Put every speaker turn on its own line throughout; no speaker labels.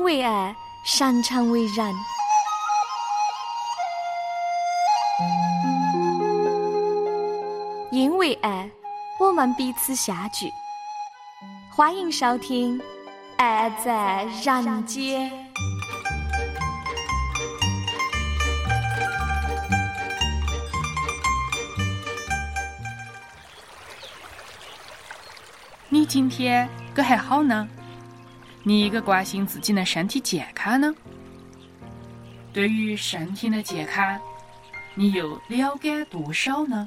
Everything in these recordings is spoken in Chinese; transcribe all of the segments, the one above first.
为爱，擅长为人。因为爱，我们彼此相聚。欢迎收听《爱在人间》。
你今天个还好呢？你一个关心自己的身体健康呢？对于身体的健康，你又了解多少呢？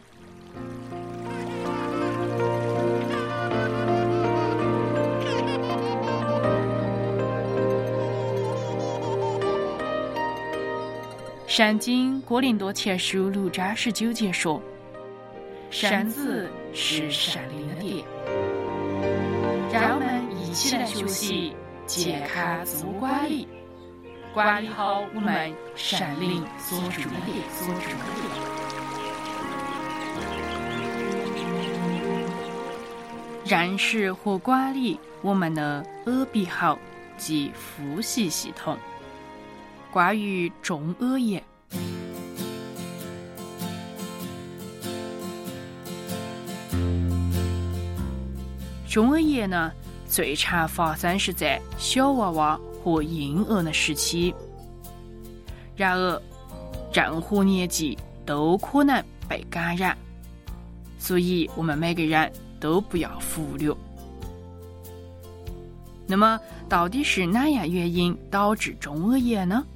圣经哥林多前书6章19节说：身子是圣灵的殿。让我们一起来学习健康自我管理，管理好我们圣灵所住的殿。认识和管理我们的耳鼻喉及呼吸系统。关于中耳炎，中耳炎呢，最常发生是在小娃娃和婴儿的时期。然而，任何年纪都可能被感染，所以我们每个人都不要忽略。那么，到底是哪样原因导致中耳炎呢？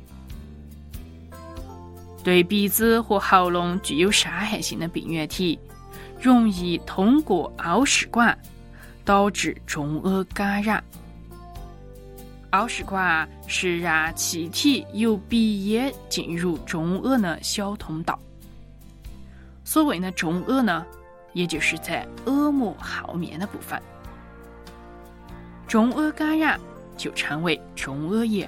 对鼻子和喉咙具有伤害性的病原体，容易通过凹食管导致中耳感染。凹食管是让气体由鼻咽进入中耳的小通道。所谓的中耳呢，也就是在耳膜后面的部分。中耳感染就称为中耳炎。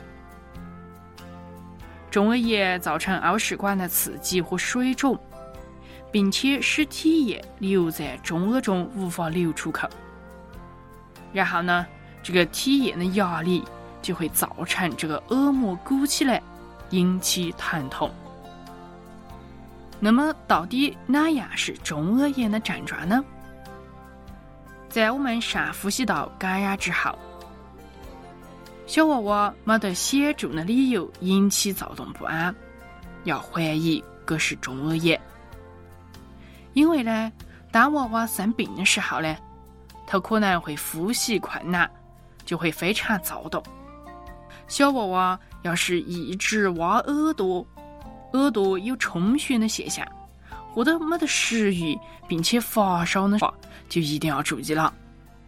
中耳炎造成凹食管的刺激和水肿，并且使体液留在中耳中无法流出口。然后呢，这个体液的压力就会造成这个耳膜鼓起来，引起疼痛。那么到底哪样是中耳炎的症状呢？在我们上呼吸道感染之后，小娃娃没得显著的理由引起躁动不安，要怀疑这是中耳炎。因为呢，当娃娃生病的时候呢，他可能会呼吸困难，就会非常躁动。小娃娃要是一直挖耳朵有充血的现象，或者没得食欲并且发烧的话，就一定要注意了。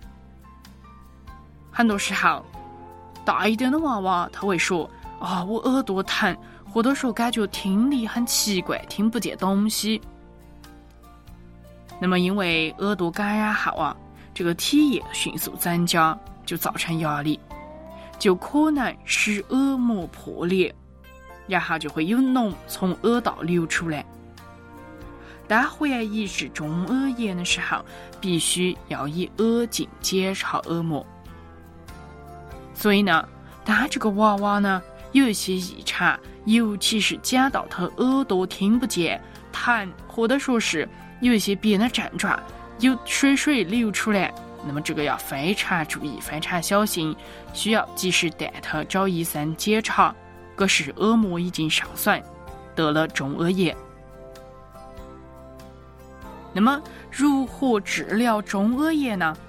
很多时候大一点的娃娃他会说我耳朵疼，或者说感觉听力很奇怪，听不见东西。那么因为耳朵感染后这个体液迅速增加，就造成压力，就可能使耳膜破裂，然后就会有脓从耳道流出来。当怀疑是中耳炎的时候，必须要以耳镜检查耳膜。所以呢，当这个娃娃呢有一些异常，尤其是讲到他耳朵听不见、疼，或者说是有一些别的症状，有水流出来，那么这个要非常注意，非常小心，需要及时带他找医生检查，这是耳膜已经受损，得了中耳炎。那么如何治疗中耳炎呢？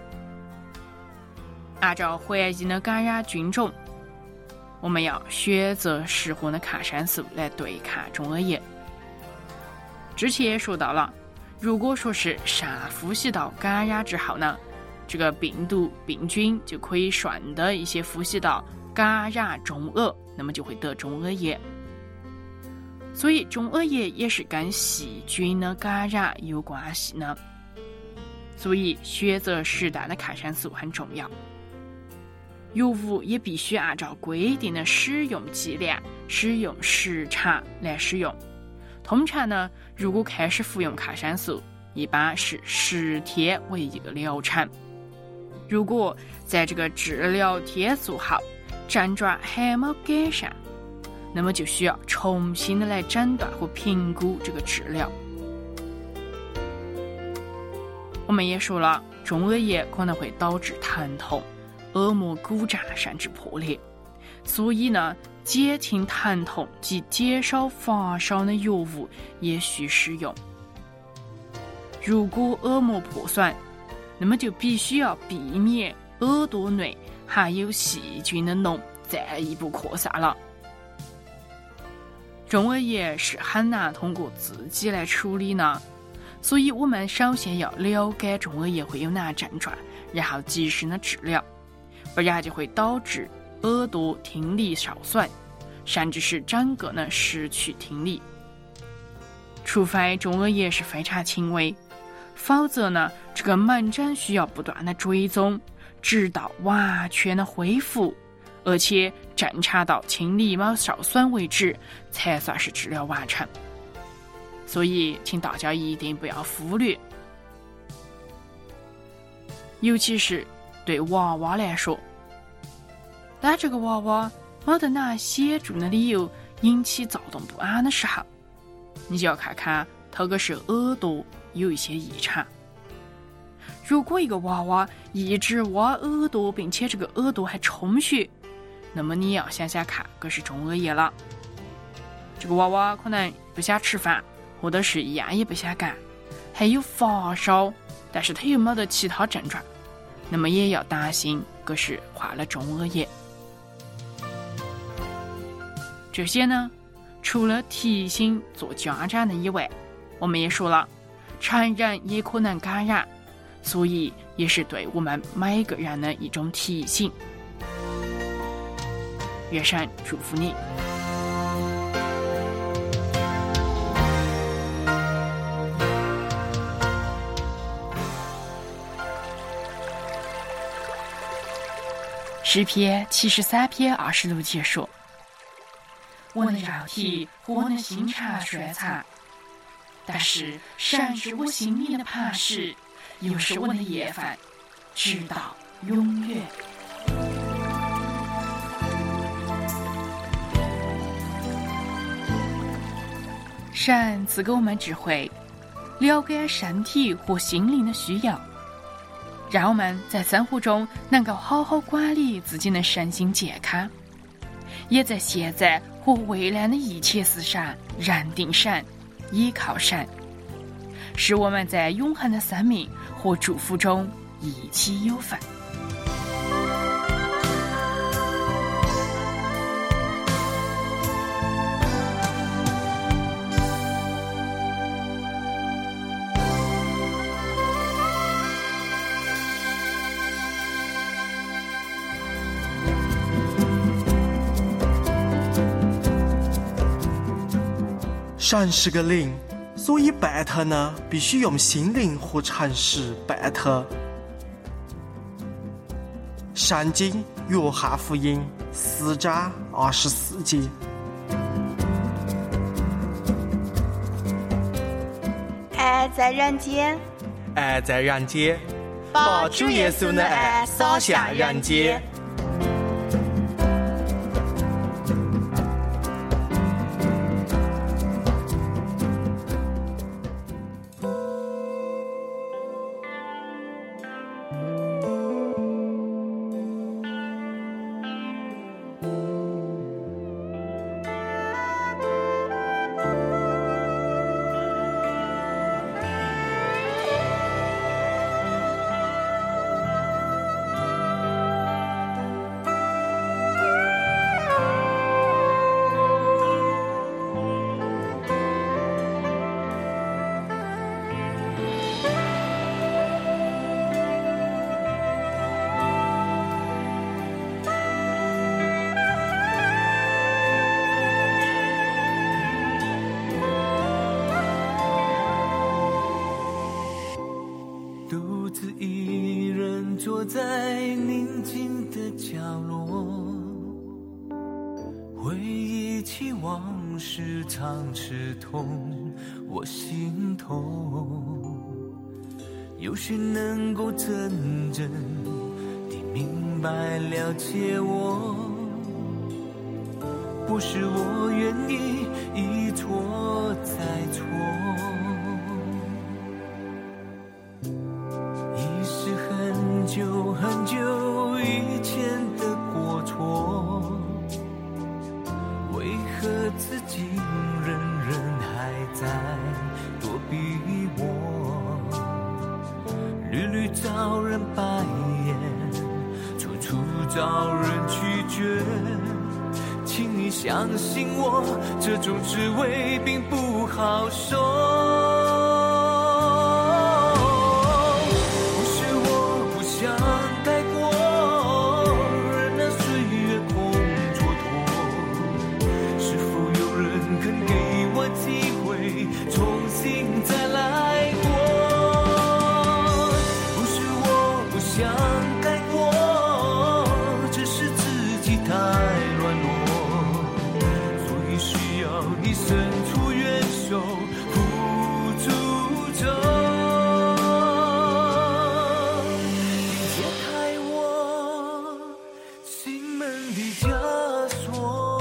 按照怀疑的感染菌种，我们要选择适合的抗生素来对抗中耳炎。之前也说到了，如果说是上呼吸道感染之后呢，这个病菌就可以顺的一些呼吸道感染中耳，那么就会得中耳炎。所以中耳炎也是跟细菌的感染有关系呢。所以选择适当的抗生素很重要。药物也必须按照规定的使用剂量、使用时长来使用。通常呢，如果开始服用抗生素，一般是10天为一个疗程。如果在这个治疗天数后， 症状还没改善，那么就需要重新的来诊断和评估这个治疗。我们也说了，中耳炎可能会导致疼痛、耳膜骨折甚至破裂，所以呢，减轻疼痛及减少发烧的药物也需使用。如果耳膜破损，那么就必须要避免耳朵内含有细菌的脓再一步扩散了。中耳炎是很难通过自己来处理呢，所以我们首先要了解中耳炎会有哪症状，然后及时的治疗，不然就会导致耳朵听力受损，甚至是整个呢失去听力。除非中耳炎是非常轻微，否则呢，这个门诊需要不断的追踪，直到完全的恢复，而且侦查到听力没受损为止，才算是治疗完成。所以，请大家一定不要忽略，尤其是对娃娃来说，当这个娃娃没得哪显著的理由引起躁动不安的时候，你就要看看他个是耳朵有一些异常。如果一个娃娃一直挖耳朵，并且这个耳朵还充血，那么你要想想看，这是中耳炎了。这个娃娃可能不想吃饭，或者是一样也不想干，还有发烧，但是他又没得其他症状，那么也要担心这是患了中耳炎。这些呢，除了提醒做家长的以外，我们也说了，成人也可能感染，所以也是对我们每个人的一种提醒。愿神祝福你。诗篇73篇26节说：我的肉体和我的心肠衰残，但是神是我心里的磐石，又是我的业份，直到永远。神赐给我们智慧，了解身体和心灵的需要，让我们在生活中能够好好管理自己的身心健康，也在现在和未来的一切事上认定神，依靠神，使我们在永恒的生命和祝福中一起有份。
神是个灵，所以拜他呢，必须用心灵和诚实拜他。圣经约翰福音4章24节。
爱在人间，
爱在人间，把主耶稣的爱洒向人间。
坐在宁静的角落，回忆起往事常刺痛我心头。有谁能够真正地明白了解我？ 不是我愿意一错再错，已是很久很久以前的过错，为何自己仍然还在躲避我？屡屡遭人白眼，处处遭人拒绝，请你相信我，这种滋味并不好受。不是我不想改过，任那岁月空蹉跎，是否有人肯给我机会重新再来过？不是我不想改过，只是自己太软弱，你伸出援手扶住着，你解开我心门的枷锁。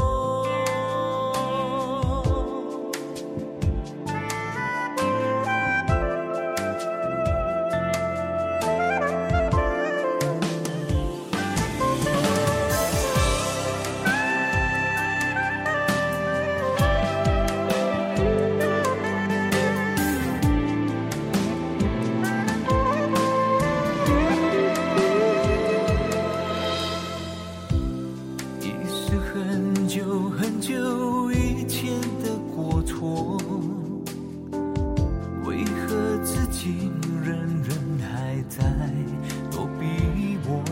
很久以前的过错，为何自己仍然还在躲避我？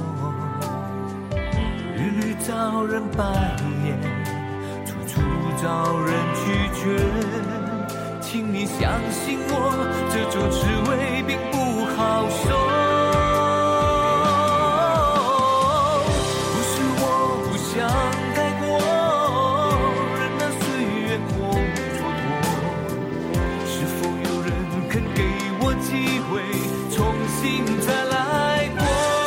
屡屡遭人白眼，处处遭人拒绝，请你相信我，这种滋味并不好受。不是我不想改过，机会重新再来过，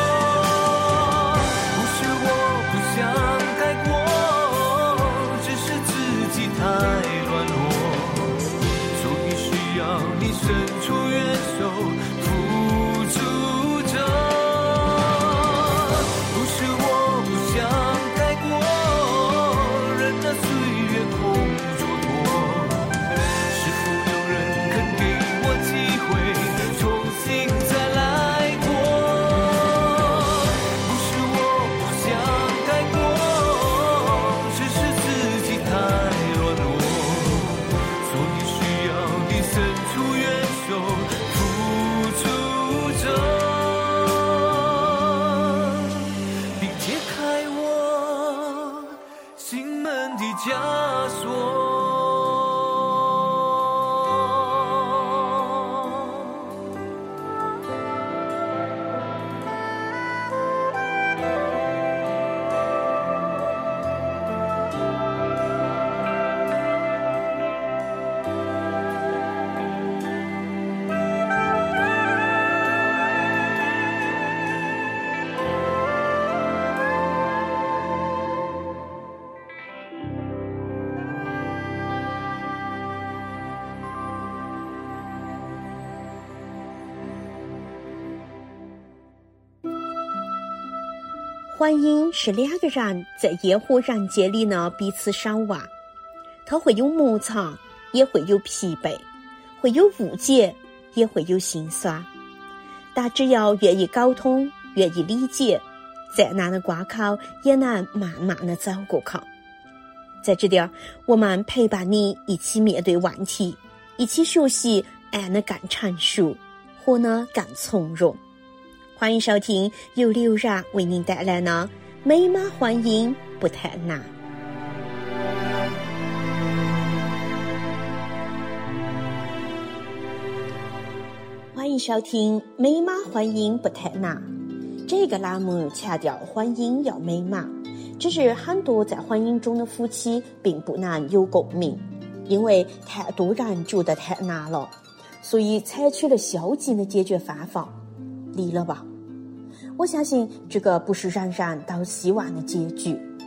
不是我不想改过，只是自己太软弱，所以需要你伸出援手扶住着。不是我不想改过，任那岁月空蹉跎，是否有人肯给我机会再来过？不是我不想改过，只是自己太软弱，所以需要你伸出援手扶住着，并解开我心门的枷锁。
婚姻是两个人在烟火人间里呢彼此相望，它会有摩擦，也会有疲惫，会有误解，也会有心酸，但只要愿意沟通，愿意理解，再难的关口也能慢慢的走过去。在这点，我们陪伴你一起面对问题，一起学习爱得更成熟，活得更从容。欢迎收听由刘然为您带来的美满婚姻不太难。欢迎收听美满婚姻不太难。这个栏目强调婚姻要美满，只是很多在婚姻中的夫妻并不能有共鸣，因为太多人觉得太难了，所以采取了消极的解决方法，离了吧。我相信这个不是人人都希望的结局。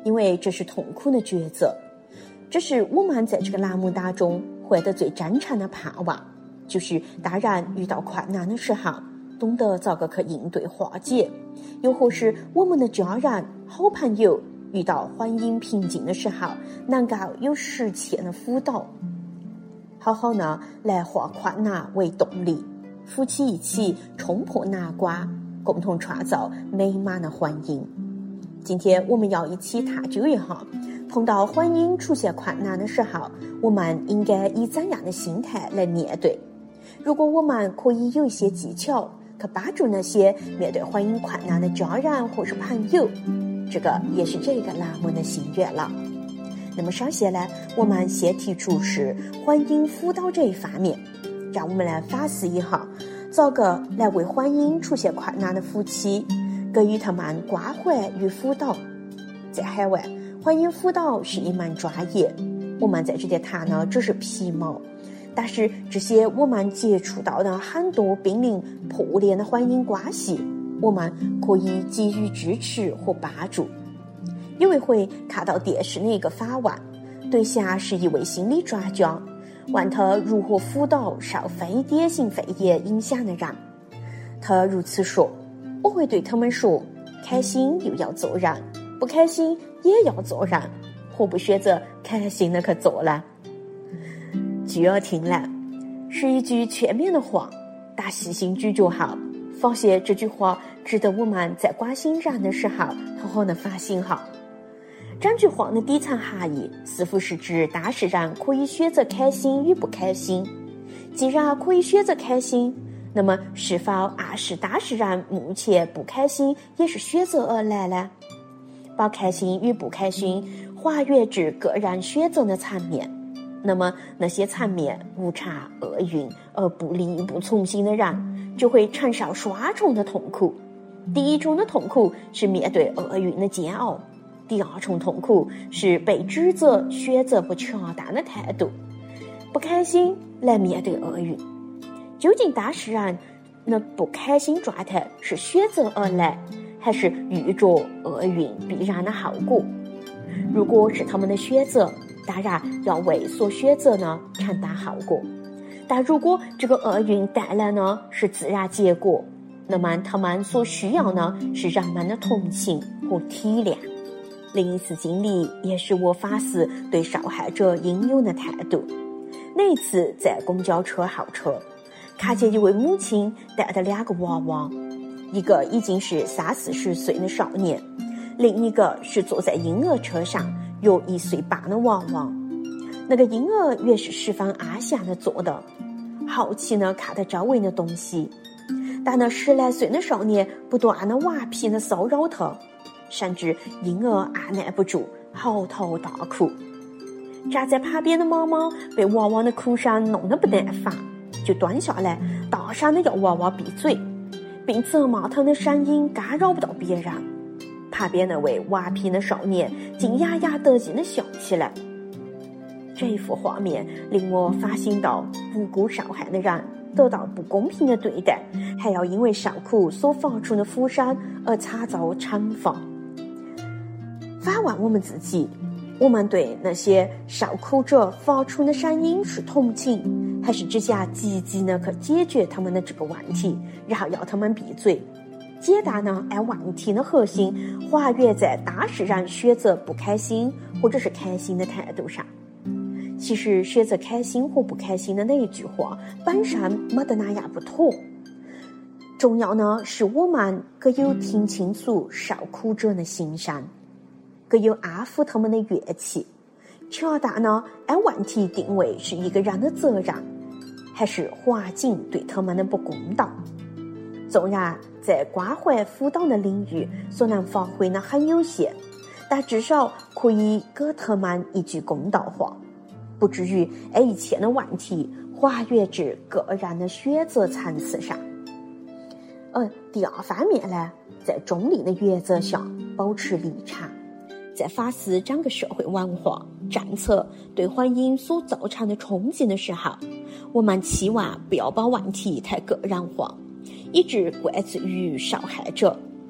因为这是痛苦的抉择。这是我们在这个栏目当中活得最真诚的盼望，就是当然遇到困难的时候懂得咋个去应对化解，又或是我们的家人好朋友遇到婚姻瓶颈的时候能够有实践的辅导，好好呢来化困难为动力，夫妻一起冲破难关，共同创造美满的婚姻。今天我们要一起探究一下，碰到婚姻出现困难的时候，我们应该以怎样的心态来面对？如果我们可以有一些技巧去帮助那些面对婚姻困难的家人或是朋友，这个也是这个栏目的心愿了。那么首先呢，我们先提出是婚姻辅导这一方面，让我们来反思一下，咋个来为婚姻出现困难的夫妻给予他们关怀与辅导。在海外，婚姻辅导是一门专业，我们在这里谈呢只是皮毛，但是这些我们接触到的很多濒临破裂的婚姻关系，我们可以给予支持和帮助。有一回看到电视的一个访问，对象是一位心理专家，问他如何辅导受非典型肺炎影响的人。他如此说：我会对他们说，开心又要做人，不开心也要做人，何不选择开心的去做呢？具有听来是一句全面的话，但细心咀嚼后发现这句话值得我们在关心人的时候好好的反省好。整句话的底层含义似乎是指当事人可以选择开心与不开心。既然可以选择开心，那么是否暗示当事人目前不开心也是选择而来呢？把开心与不开心还原至个人选择的层面，那么那些层面无常厄运而不力不从心的人，就会承受双重的痛苦。第一重的痛苦是面对厄运的煎熬，第二重痛苦是被指责选择不恰当的态度，不开心来面对厄运。究竟当事人那不开心状态是选择而来，还是预着厄运必然的后果？如果是他们的选择，当然要为所选择呢承担后果，但如果这个厄运带来呢是自然结果，那么他们所需要呢是人们的同情和体谅。另一次经历也是我反思对受害者应有的态度。那一次在公交车候车，看见一位母亲带着2个娃娃，一个已经是30-40岁的少年，另一个是坐在婴儿车上约1岁半的娃娃。那个婴儿也是十分安详地坐的，好奇地看着周围的东西，但那10来岁的少年不断地顽皮地骚扰他，甚至婴儿按耐不住嚎啕大哭。站在旁边的妈妈被娃娃的哭声弄得不耐烦，就蹲下来大声地要娃娃闭嘴，并责骂他的声音干扰不到别人。旁边那位顽皮的少年竟洋洋得意地笑起来。这一幅画面令我反省到，无辜受害的人得到不公平的对待，还要因为受苦所发出的呼声而惨遭惩罚。反问我们自己，我们对那些受苦者发出的声音是同情，还是只想积极地去解决他们的这个问题，然后要他们闭嘴？简单呢按问题的核心还原在当事人选择不开心或者是开心的态度上。其实选择开心或不开心的那一句话本身没得那样不妥，重要呢是我们可有听清楚受苦者的心声，可有安抚他们的怨气。恰当呢按问题定位是一个人的责任，还是环境对他们的不公道？纵然在关怀辅导的领域所能发挥的很有限，但至少可以给他们一句公道话，不至于把一切的问题还原至个人的选择层次上。第二方面呢，在中立的原则下保持立场。在反思整个社会文化政策对婚姻所造成的冲击的时候，我们期望不要把问题太个人化，以致怪罪于受害者。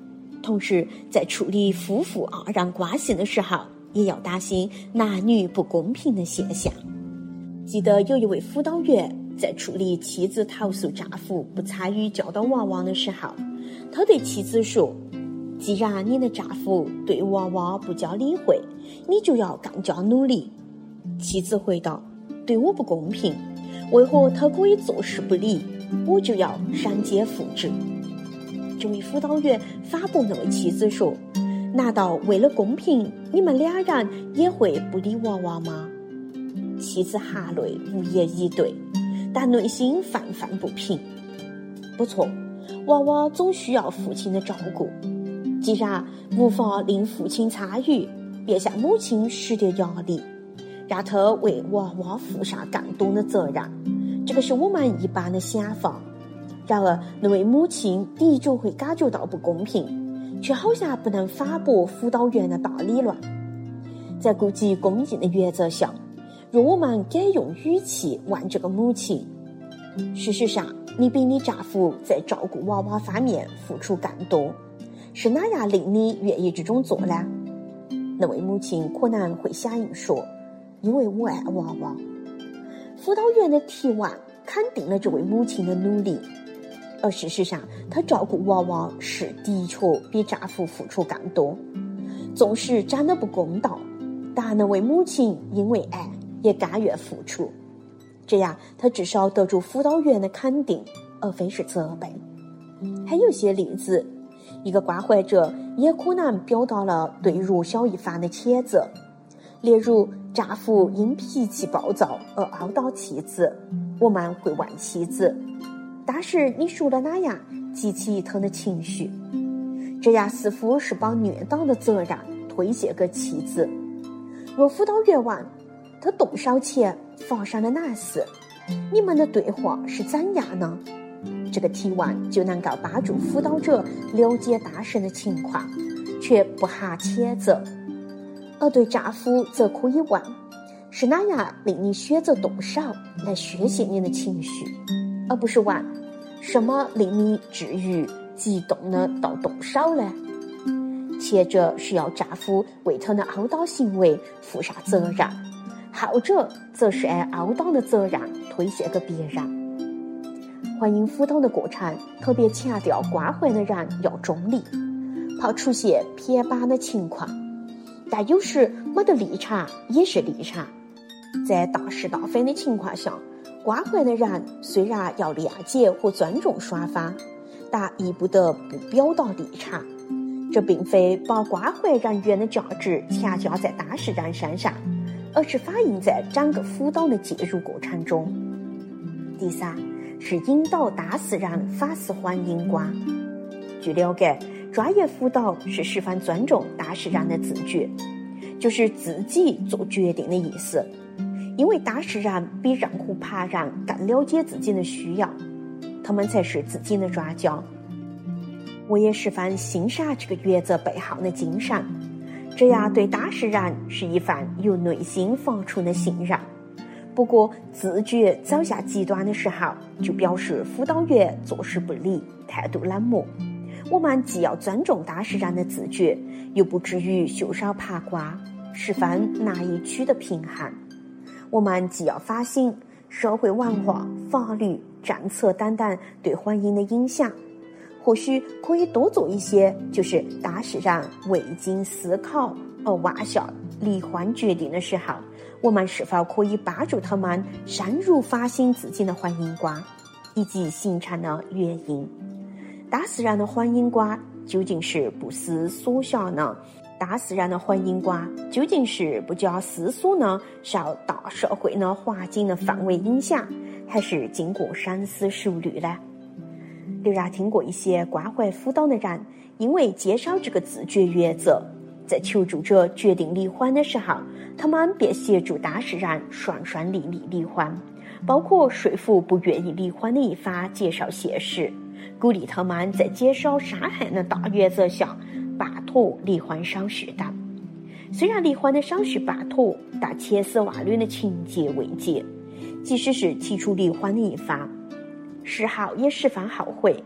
同时在处理夫妇二人关系的时候，也要担心男女不公平的现象。记得有一位辅导员在处理妻子投诉丈夫不参与教导娃娃的时候，他对妻子说，既然你的丈夫对娃娃不加理会，你就要更加努力。妻子回道，对我不公平，为何他可以坐视不理，我就要删减复制。这位辅导员反驳那位妻子说，难道为了公平，你们两人也会不理娃娃吗？妻子含泪无言以对，但内心愤愤不平。不错，娃娃总需要父亲的照顾，既然无法令父亲参与，便向母亲施点压力，让他为娃娃负上更多的责任，这个是我们一般的想法。然而那位母亲的确会感觉到不公平，却好像不能反驳辅导员的大理论。在顾及公益的原则下，若我们改用语气问这个母亲，事实上你比你丈夫在照顾娃娃方面付出更多，是哪样令你愿意这种做呢？那位母亲可能会响应说，因为我爱娃娃。辅导员的提问肯定了这位母亲的努力，而事实上她照顾娃娃是的确比丈夫付出更多。纵使真的不公道，但那位母亲因为爱也甘愿付出，这样她至少得住辅导员的肯定，而非是责备。还有些例子，一个关怀者也可能表达了对弱小一方的谴责，例如丈夫因脾气暴躁而殴打妻子，我们会问妻子，但是你说了哪样激起他的情绪？这样似乎是把虐待的责任推卸给妻子。若辅导员问他动手前发生了哪事，你们的对话是怎样呢？这个提问就能够帮助辅导者了解当事人的情况，却不含谴责。而对丈夫则可以问，是哪样令你选择动手来宣泄你的情绪，而不是问什么令你至于激动的到动手呢？前者是要丈夫为他的殴打行为负上责任，后者则是按殴打的责任推卸给别人。欢迎辅导的过程特别强调关怀的人要中立，怕出现偏袒的情况，但有时没得立场也是立场。在大是大非的情况下，关怀的人虽然要谅解和尊重双方，但亦不得不表达立场。这并非把关怀人员的价值强加在当事人身上，而是反映在整个辅导的介入过程中。第三，是引导当事人反思婚姻观。据了解，专业辅导是十分尊重当事人的自觉，就是自己做决定的意思，因为当事人比任何旁人更了解自己的需要，他们才是自己的专家。我也十分欣赏这个原则背后的精神，这样对当事人是一份由内心发出的信任。不过自觉走向极端的时候，就表示辅导员做事不理，态度冷漠。我们既要尊重当事人的自觉，又不至于袖手旁观，十分难以取得平衡。我们既要反省社会文化、法律、政策等等对婚姻的影响，或许可以多做一些，就是当事人未经思考而妄下离婚决定的时候，我们是否可以帮助他们深入反省自己的婚姻观以及形成的原因。当事人的婚姻观究竟是不思所想呢？当事人的婚姻观究竟是不加思索呢，受大社会的环境的氛围影响，还是经过深思熟虑呢？虽然听过一些关怀辅导的人因为接受这个自觉原则，在求助者决定离婚的时候，他们便协助当事人顺顺利利离婚，包括说服不愿意离婚的一方接受现实，鼓励他们在减少伤害的大原则下办妥离婚手续等。虽然离婚的手续办妥，但千丝万缕的情结未解，即使是提出离婚的一方事后也十分后悔，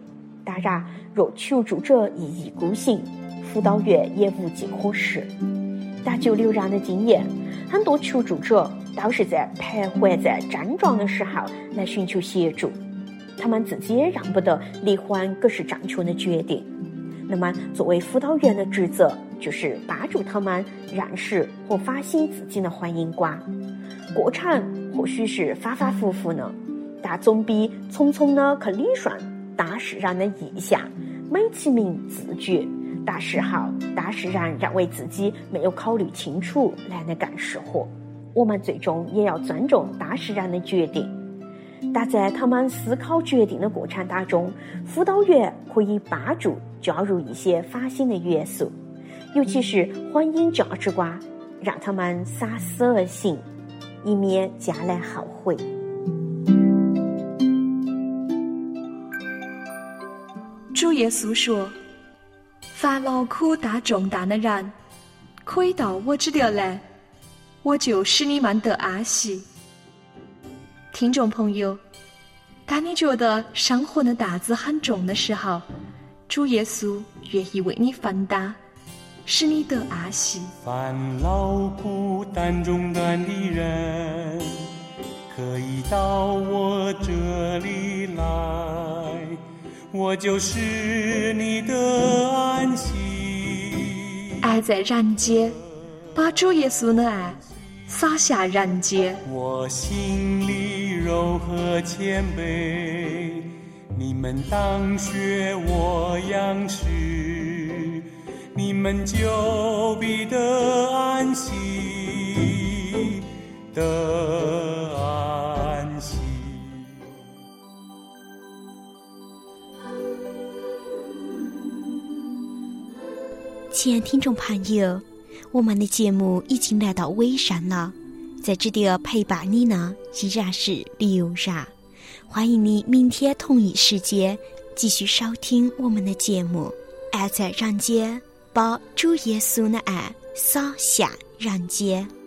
当然，若求助者一意孤行，辅导员也无计可施。但就流浪的经验，很多求助者都是在徘徊在症状的时候来寻求协助，他们自己也让不得离婚可是正确的决定。那么作为辅导员的职责就是帮助他们认识和发现自己的婚姻观。过程或许是反反复复呢，但总比匆匆的去理顺当事人的意向，美其名自觉，但事后当事人认为自己没有考虑清楚来得更适合。我们最终也要尊重当事人的决定，但在他们思考决定的过程当中，辅导员可以帮助加入一些反省的元素，尤其是婚姻价值观，让他们三思而行，以免将来后悔。
主耶稣说，凡劳苦担重担的人，可以到我这里来，我就使你们得安息。听众朋友，当你觉得生活的担子很重的时候，主耶稣愿意为你分担，使你得安息。
凡劳苦担重担的人，可以到我这里来，我就是你的安息。
爱在人间，把主耶稣的爱洒下人间。
我心里柔和谦卑，你们当学我样式，你们就必得安息，得安息。
亲爱的听众朋友，我们的节目已经来到尾声了，在这里陪伴你呢依然是刘然，欢迎你明天同一时间继续收听我们的节目。爱在人间，把主耶稣的爱洒下人间。